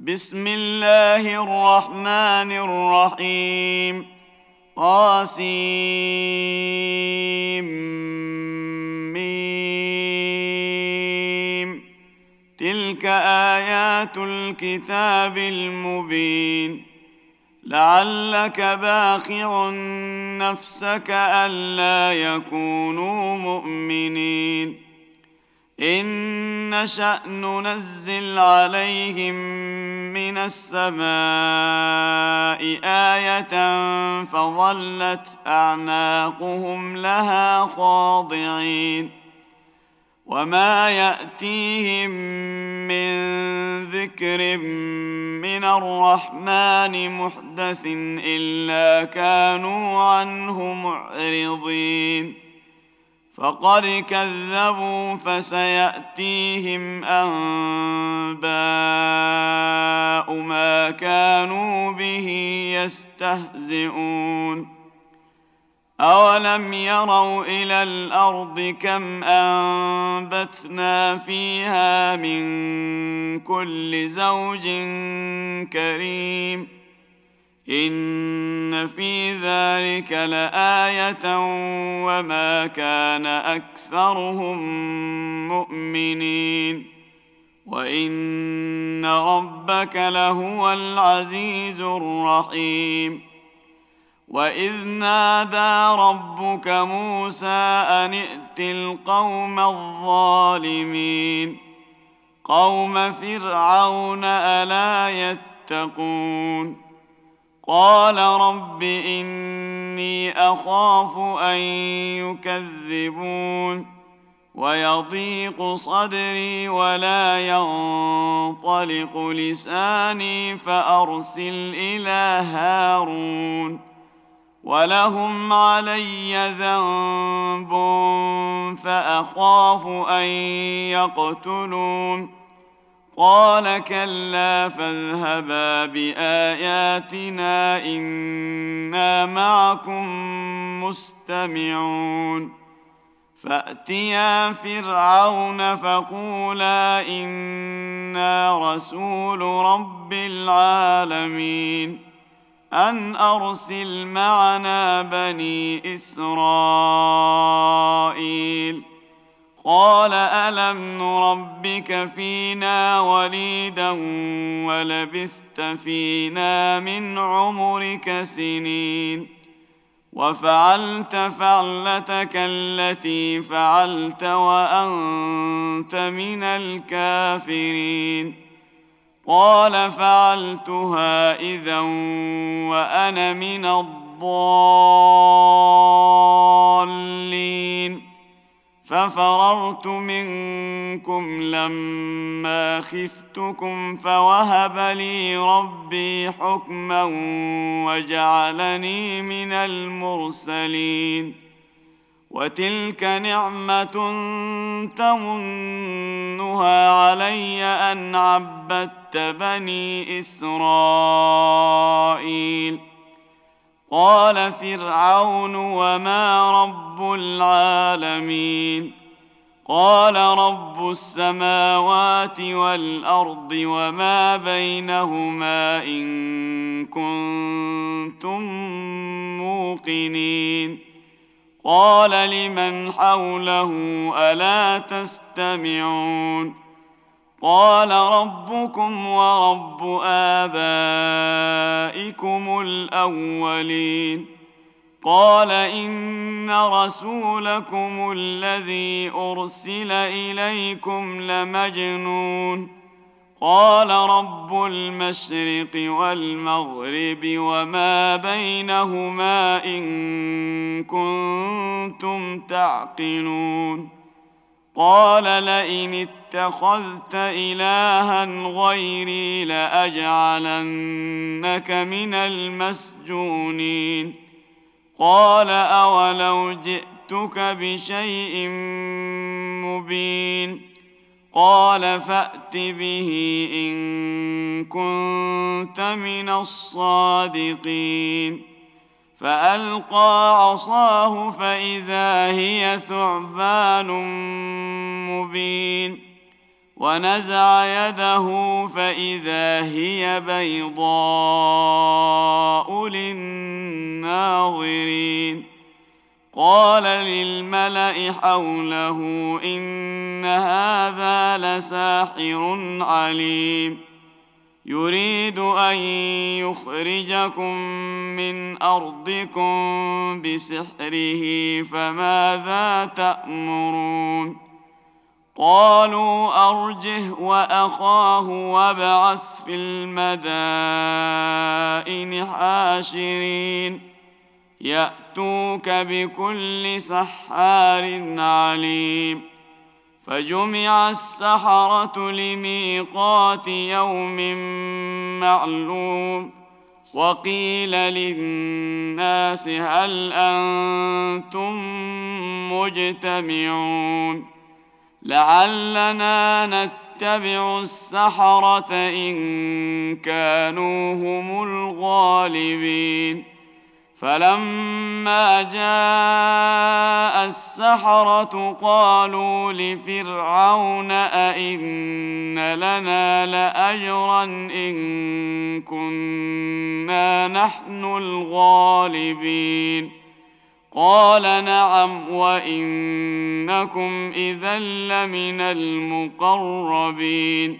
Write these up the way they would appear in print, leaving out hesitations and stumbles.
بسم الله الرحمن الرحيم. طاسيم. تلك آيات الكتاب المبين. لعلك باخع نفسك ألا يكونوا مؤمنين. إن نشأ ننزل عليهم من السماء آية فظلت أعناقهم لها خاضعين. وما يأتيهم من ذكر من الرحمن محدث إلا كانوا عنه معرضين. فقد كذبوا فسيأتيهم أنباء ما كانوا به يستهزئون. أولم يروا إلى الأرض كم أنبتنا فيها من كل زوج كريم. إن في ذلك لآية وما كان أكثرهم مؤمنين. وإن ربك لهو العزيز الرحيم. وإذ نادى ربك موسى أن ائت القوم الظالمين قوم فرعون ألا يتقون. قال رب إني أخاف أن يكذبون ويضيق صدري ولا ينطلق لساني فأرسل إلى هارون ولهم علي ذنب فأخاف أن يقتلون. قال كلا فاذهبا بآياتنا إنا معكم مستمعون. فأتيا فرعون فقولا إنا رسول رب العالمين أن أرسل معنا بني إسرائيل. قال ألم نربك فينا وليدا ولبثت فينا من عمرك سنين وفعلت فعلتك التي فعلت وأنت من الكافرين. قال فعلتها إذا وأنا من الضالين. ففررت منكم لما خفتكم فوهب لي ربي حكما وجعلني من المرسلين. وتلك نعمة تمنها علي أن عبدت بني إسرائيل. قال فرعون وما رب العالمين. قال رب السماوات والأرض وما بينهما إن كنتم موقنين. قال لمن حوله ألا تستمعون. قال ربكم ورب آبائكم الأولين. قال إن رسولكم الذي أرسل إليكم لمجنون. قال رب المشرق والمغرب وما بينهما إن كنتم تعقلون. قال لئن اتخذت إلها غيري لأجعلنك من المسجونين. قال أولو جئتك بشيء مبين. قال فأت به إن كنت من الصادقين. فألقى عصاه فإذا هي ثعبان مبين. ونزع يده فإذا هي بيضاء للناظرين. قال للملأ حوله إن هذا لساحر عليم يريد أن يخرجكم من أرضكم بسحره فماذا تأمرون؟ قالوا أرجه وأخاه وابعث في المدائن حاشرين يأتوك بكل سحار عليم. فجمع السحرة لميقات يوم معلوم وقيل للناس هل أنتم مجتمعون لعلنا نتبع السحرة إن كانوا هم الغالبين. فلما جاء السحرة قالوا لفرعون أئن لنا لأجرا إن كنا نحن الغالبين؟ قال نعم وإنكم إذا لمن المقربين.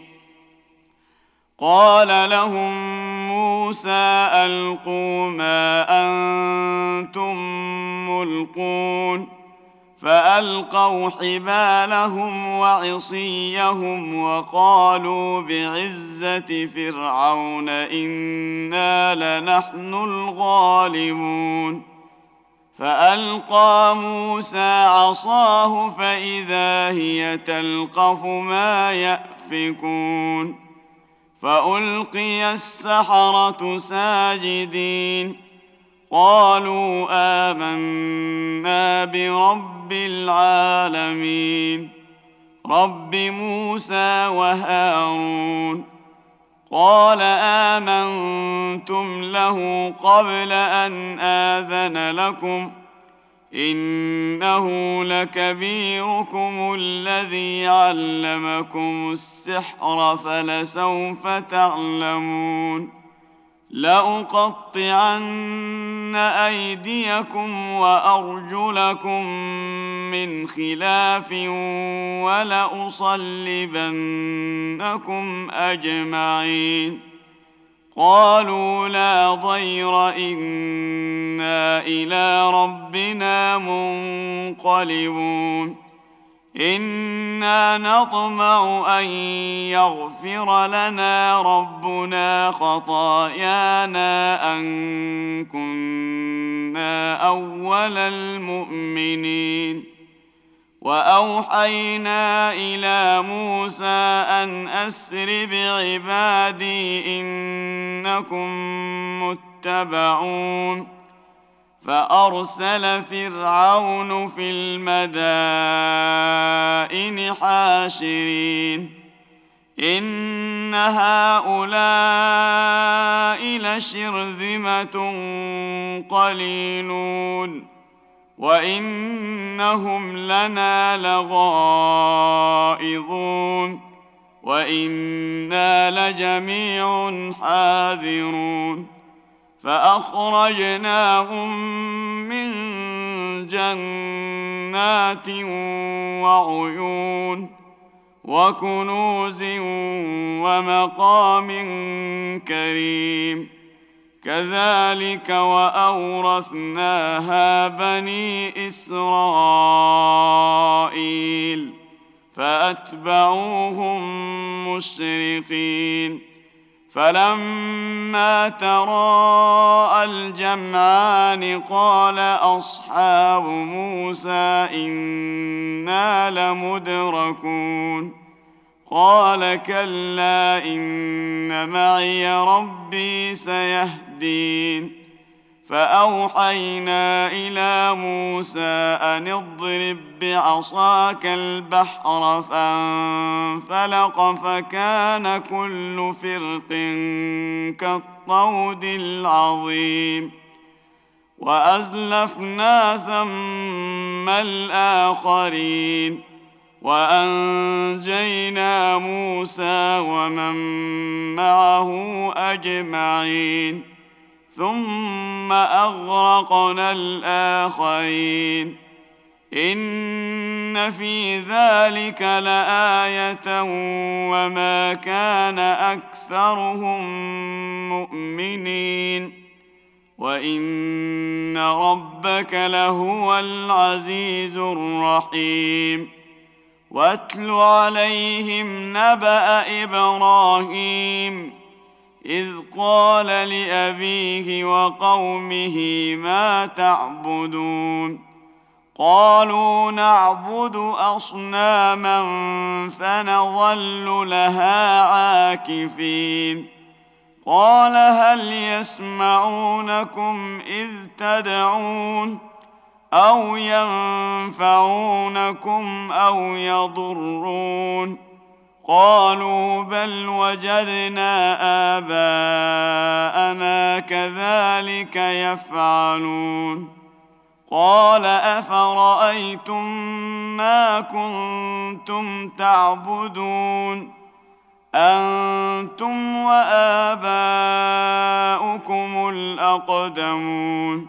قال لهم موسى ألقوا ما أنتم ملقون فألقوا حبالهم وعصيهم وقالوا بعزة فرعون إنا لنحن الغالبون. فألقى موسى عصاه فإذا هي تلقف ما يأفكون فألقي السحرة ساجدين قالوا آمنا برب العالمين رب موسى وهارون. قال آمنتم له قبل أن آذن لكم إنه لكبيركم الذي علمكم السحر فلسوف تعلمون لأقطعن أيديكم وأرجلكم من خلاف ولأصلبنكم أجمعين. قالوا لا ضير إنا إلى ربنا منقلبون إنا نطمع أن يغفر لنا ربنا خطايانا أن كنا أول المؤمنين. وأوحينا إلى موسى أن أسر بعبادي إنكم متبعون. فأرسل فرعون في المدائن حاشرين إن هؤلاء لشرذمة قليلون وإنهم لنا لغائظون وإنا لجميع حاذرون. فأخرجناهم من جنات وعيون وكنوز ومقام كريم كذلك وأورثناها بني إسرائيل فأتبعوهم مشرقين. فلما تراءى الجمعان قال أصحاب موسى إنا لمدركون قال كلا إن معي ربي سيهدين. فأوحينا إلى موسى أن اضرب بعصاك البحر فانفلق فكان كل فرق كالطود العظيم. وأزلفنا ثم الآخرين وأنجينا موسى ومن معه أجمعين ثم أغرقنا الآخرين إن في ذلك لآية وما كان أكثرهم مؤمنين وإن ربك لهو العزيز الرحيم واتل عليهم نبأ إبراهيم إذ قال لأبيه وقومه ما تعبدون قالوا نعبد أصناما فنظل لها عاكفين قال هل يسمعونكم إذ تدعون أو ينفعونكم أو يضرون قالوا بل وجدنا آباءنا كذلك يفعلون قال أفرأيتم ما كنتم تعبدون أنتم وآباؤكم الأقدمون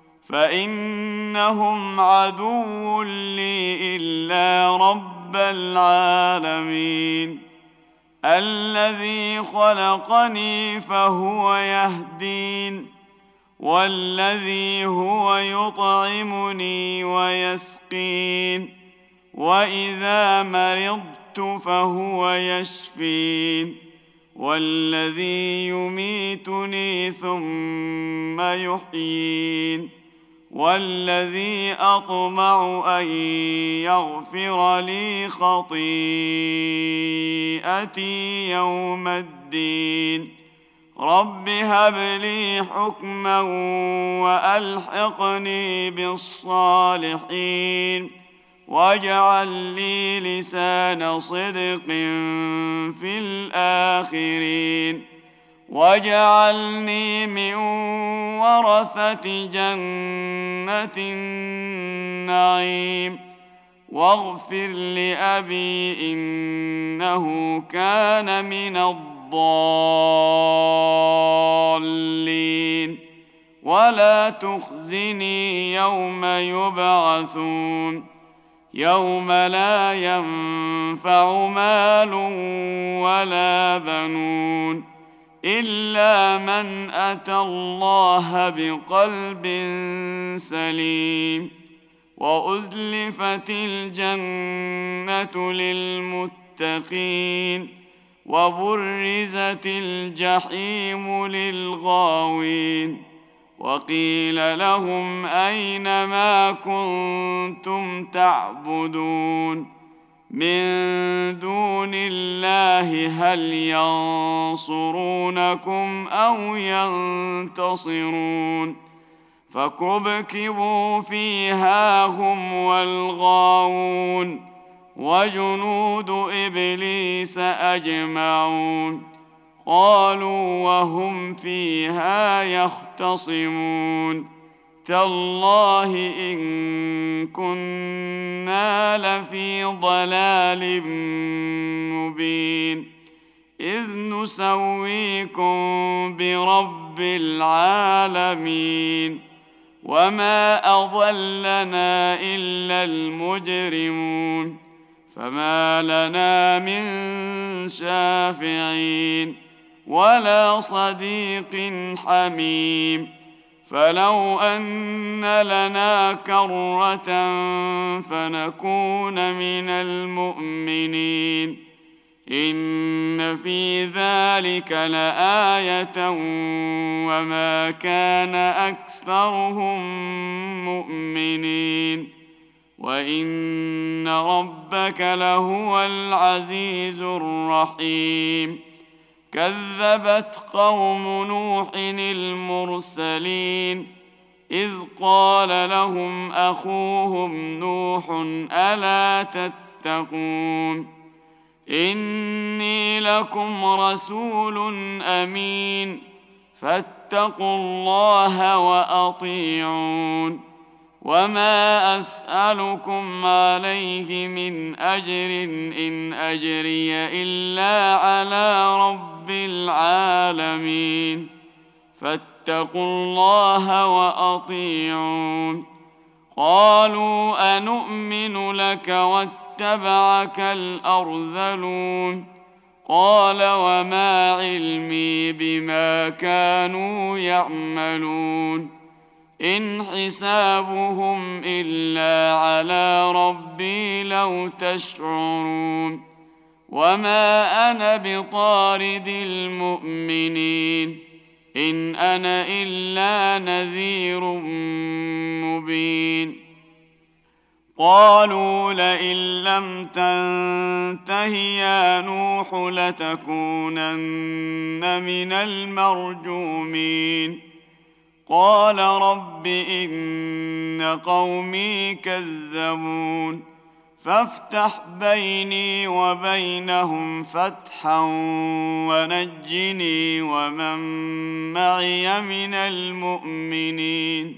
فإنهم عدو لي إلا رب العالمين الذي خلقني فهو يهدين والذي هو يطعمني ويسقين وإذا مرضت فهو يشفين والذي يميتني ثم يحيين والذي أطمع أن يغفر لي خطيئتي يوم الدين رب هب لي حكما وألحقني بالصالحين واجعل لي لسان صدق في الآخرين واجعلني من ورثة جنة النعيم واغفر لأبي إنه كان من الضالين ولا تخزني يوم يبعثون يوم لا ينفع مال ولا بنون إلا من أتى الله بقلب سليم وأزلفت الجنة للمتقين وبرزت الجحيم للغاوين وقيل لهم أين ما كنتم تعبدون من دون الله هل ينصرونكم أو ينتصرون فكبكبوا فيها هم والغاوون وجنود إبليس أجمعون قالوا وهم فيها يختصمون تالله إن كنا لفي ضلال مبين إذ نسويكم برب العالمين وما أضلنا إلا المجرمون فما لنا من شافعين ولا صديق حميم فلو أن لنا كرة فنكون من المؤمنين إن في ذلك لآية وما كان أكثرهم مؤمنين وإن ربك لهو العزيز الرحيم كذبت قوم نوح المرسلين إذ قال لهم أخوهم نوح ألا تتقون إني لكم رسول أمين فاتقوا الله وأطيعون وما أسألكم عليه من أجر إن أجري إلا على رب العالمين فاتقوا الله وأطيعون قالوا أنؤمن لك واتبعك الأرذلون قال وما علمي بما كانوا يعملون إن حسابهم إلا على ربي لو تشعرون وما أنا بطارد المؤمنين إن أنا إلا نذير مبين قالوا لئن لم تنته يا نوح لتكونن من المرجومين قال رب إن قومي كذبون فافتح بيني وبينهم فتحا ونجني ومن معي من المؤمنين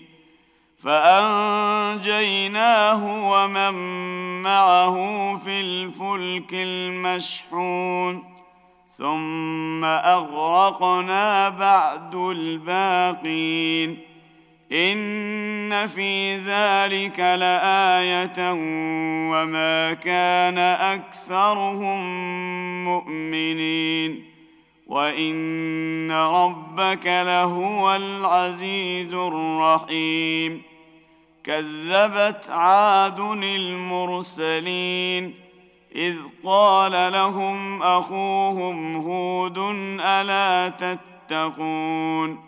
فأنجيناه ومن معه في الفلك المشحون ثم أغرقنا بعد الباقين إن في ذلك لآية وما كان أكثرهم مؤمنين وإن ربك لهو العزيز الرحيم كذبت عاد المرسلين إذ قال لهم أخوهم هود ألا تتقون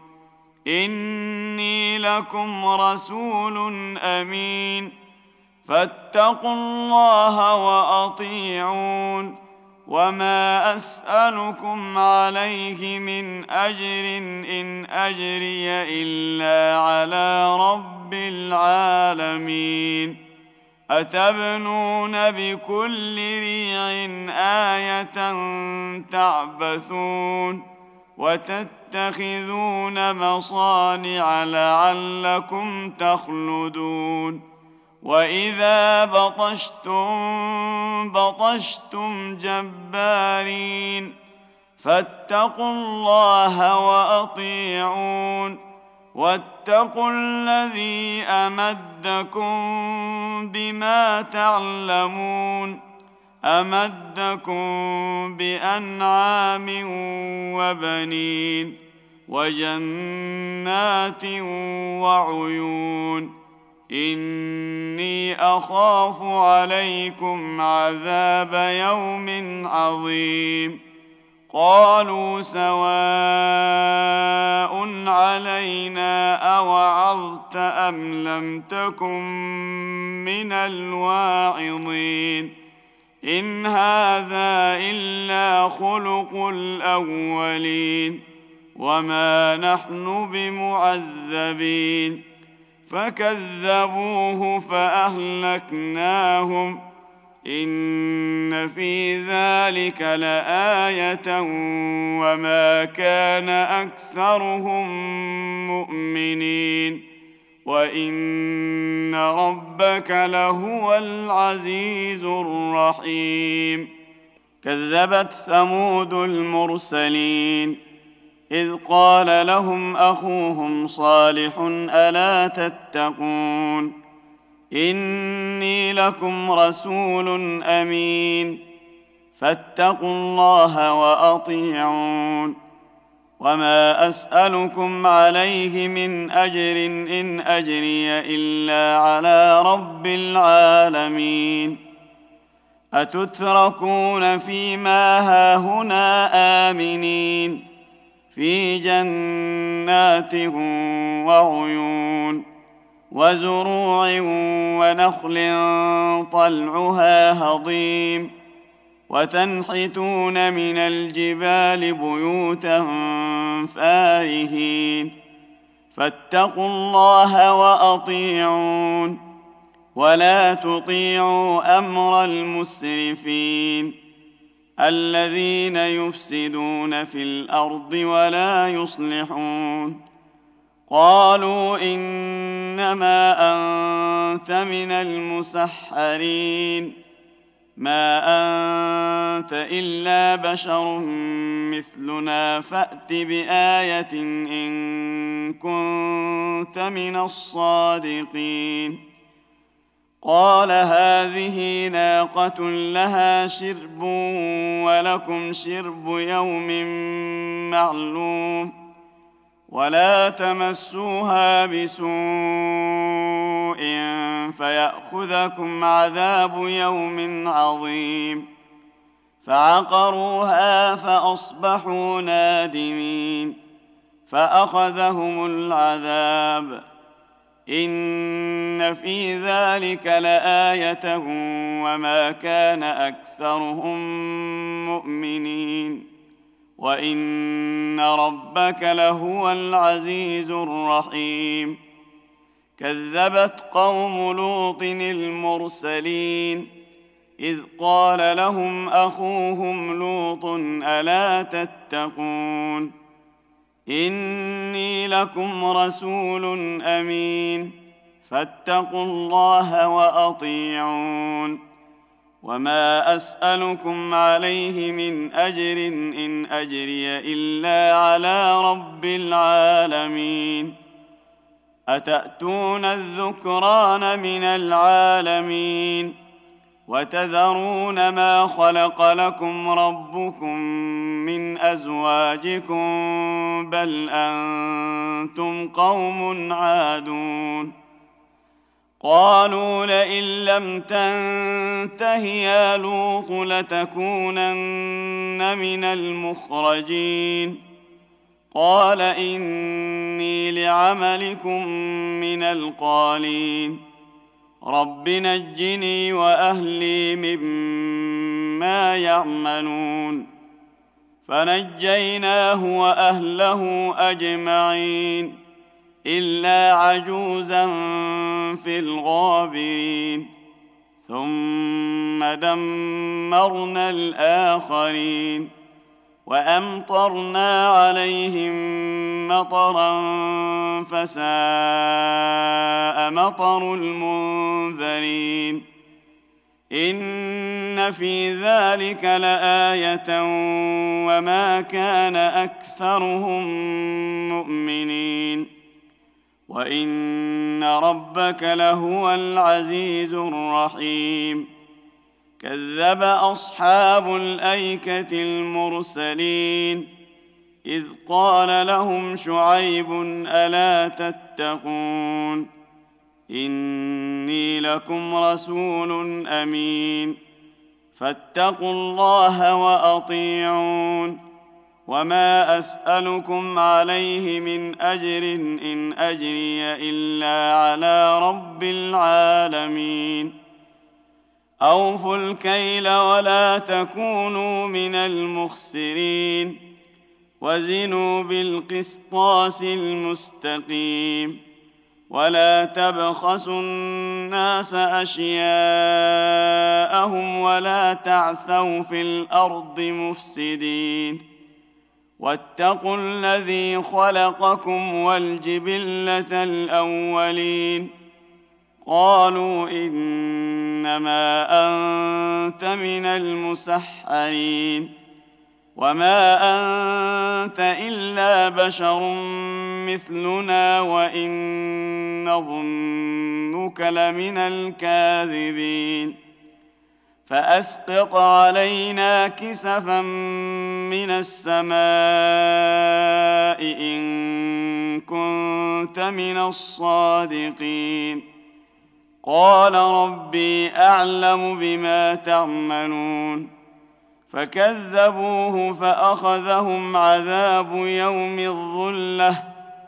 إني لكم رسول أمين فاتقوا الله وأطيعون وما أسألكم عليه من أجر إن أجري إلا على رب العالمين أتبنون بكل ريع آية تعبثون وتتخذون مصانع لعلكم تخلدون وإذا بطشتم جبارين فاتقوا الله وأطيعون واتقوا الذي أمدكم بما تعلمون أمدكم بأنعام وبنين وجنات وعيون إني أخاف عليكم عذاب يوم عظيم قالوا سواء علينا أوعظت أم لم تكن من الواعظين إن هذا إلا خلق الأولين وما نحن بمعذبين فكذبوه فأهلكناهم إن في ذلك لآية وما كان أكثرهم مؤمنين وإن ربك لهو العزيز الرحيم كذبت ثمود المرسلين إذ قال لهم أخوهم صالح ألا تتقون إني لكم رسول أمين فاتقوا الله وأطيعون وما أسألكم عليه من أجر إن أجري إلا على رب العالمين أتتركون فيما هاهنا آمنين في جنات وعيون وزروع ونخل طلعها هضيم وتنحتون من الجبال بيوتا فارهين فاتقوا الله وأطيعون ولا تطيعوا أمر المسرفين الذين يفسدون في الأرض ولا يصلحون قالوا إنما أنت من المسحرين ما أنت إلا بشر مثلنا فأت بآية إن كنت من الصادقين. قال هذه ناقة لها شرب ولكم شرب يوم معلوم ولا تمسوها بسوء فيأخذكم عذاب يوم عظيم. فعقروها فأصبحوا نادمين فأخذهم العذاب. إن في ذلك لآية وما كان أكثرهم مؤمنين وإن ربك لهو العزيز الرحيم. كذبت قوم لوط المرسلين إذ قال لهم أخوهم لوط ألا تتقون إني لكم رسول أمين فاتقوا الله وأطيعون. وما أسألكم عليه من أجر إن أجري إلا على رب العالمين. أتأتون الذكران من العالمين وتذرون ما خلق لكم ربكم من أزواجكم بل أنتم قوم عادون. قالوا لئن لم تنته يا لوط لتكونن من المخرجين. قال إني لعملكم من القالين رب نجني وأهلي مما يعملون. فنجيناه وأهله أجمعين إلا عجوزا في الغابرين. ثم دمرنا الآخرين وأمطرنا عليهم مطرا فساء مطر المنذرين. إن في ذلك لآية وما كان أكثرهم مؤمنين وإن ربك لهو العزيز الرحيم. كذب أصحاب الأيكة المرسلين إذ قال لهم شعيب ألا تتقون إني لكم رسول أمين فاتقوا الله وأطيعون. وما أسألكم عليه من أجر إن أجري إلا على رب العالمين. أوفوا الكيل ولا تكونوا من المخسرين وزنوا بالقسطاس المستقيم ولا تبخسوا الناس أشياءهم ولا تعثوا في الأرض مفسدين. واتقوا الذي خلقكم والجبلة الأولين. قالوا إنما أنت من المسحرين وما أنت إلا بشر مثلنا وإن نظنك لمن الكاذبين. فأسقط علينا كسفا من السماء إن كنت من الصادقين. قال ربي أعلم بما تعملون. فكذبوه فأخذهم عذاب يوم الظلة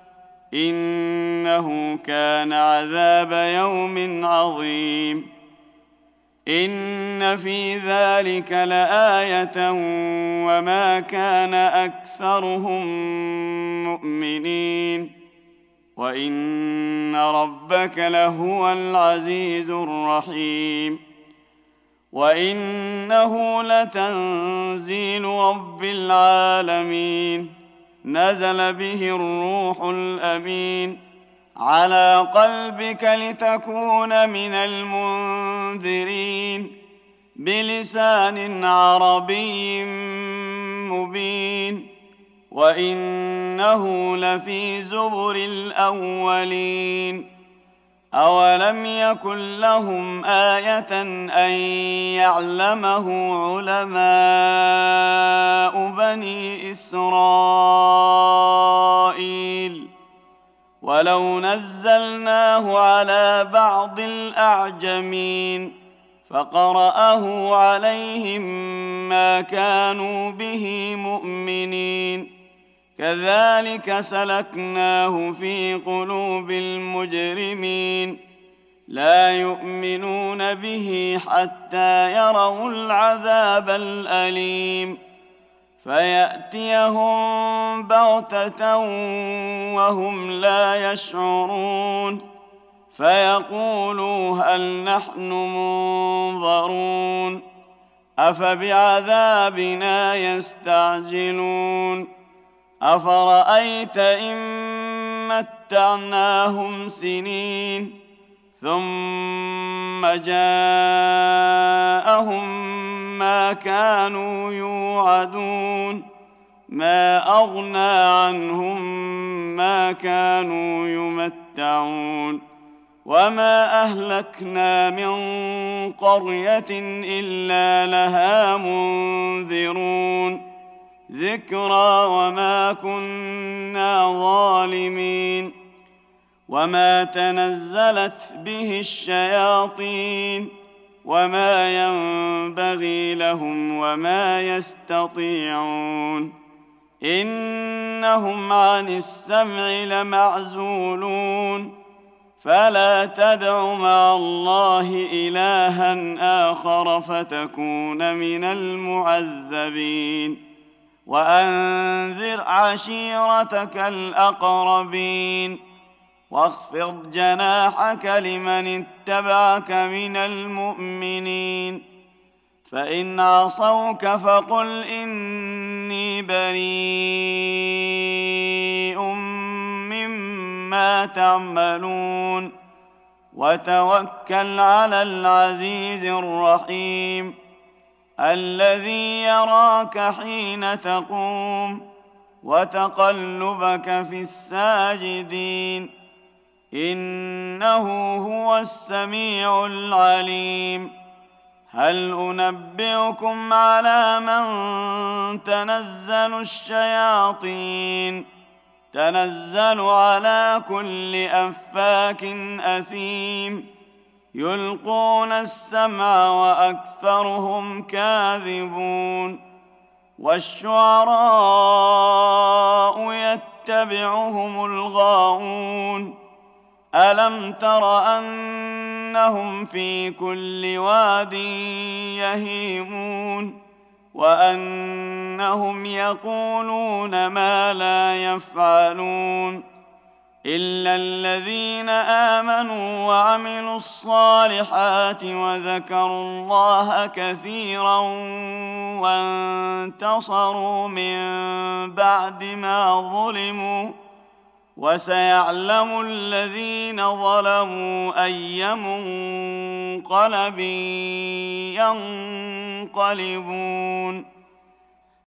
إنه كان عذاب يوم عظيم. إن في ذلك لآية وما كان أكثرهم مؤمنين وإن ربك لهو العزيز الرحيم. وإنه لتنزيل رب العالمين نزل به الروح الأمين على قلبك لتكون من المنذرين بلسان عربي مبين وإنه لفي زبر الأولين أولم يكن لهم آية أن يعلمه علماء بني إسرائيل ولو نزلناه على بعض الأعجمين فقرأه عليهم ما كانوا به مؤمنين كذلك سلكناه في قلوب المجرمين لا يؤمنون به حتى يروا العذاب الأليم فيأتيهم بغتة وهم لا يشعرون فيقولوا هل نحن منظرون أفبعذابنا يستعجلون أفرأيت إن متعناهم سنين ثم جاءهم ما كانوا يوعدون ما أغنى عنهم ما كانوا يمتعون وما أهلكنا من قرية إلا لها منذرون ذكرى وما كنا ظالمين وما تنزلت به الشياطين وما ينبغي لهم وما يستطيعون إنهم عن السمع لمعزولون فلا تدع مع الله إلها آخر فتكون من المعذبين وأنذر عشيرتك الأقربين واخفض جناحك لمن اتبعك من المؤمنين فإن عصوك فقل إني بريء مما تعملون وتوكل على العزيز الرحيم الذي يراك حين تقوم وتقلبك في الساجدين إنه هو السميع العليم هل أنبئكم على من تنزل الشياطين تنزل على كل أفاك أثيم يلقون السمع وأكثرهم كاذبون والشعراء يتبعهم الغاوون ألم تر أنهم في كل واد يهيمون وأنهم يقولون ما لا يفعلون إلا الذين آمنوا وعملوا الصالحات وذكروا الله كثيرا وانتصروا من بعد ما ظلموا وسيعلم الذين ظلموا أي منقلب ينقلبون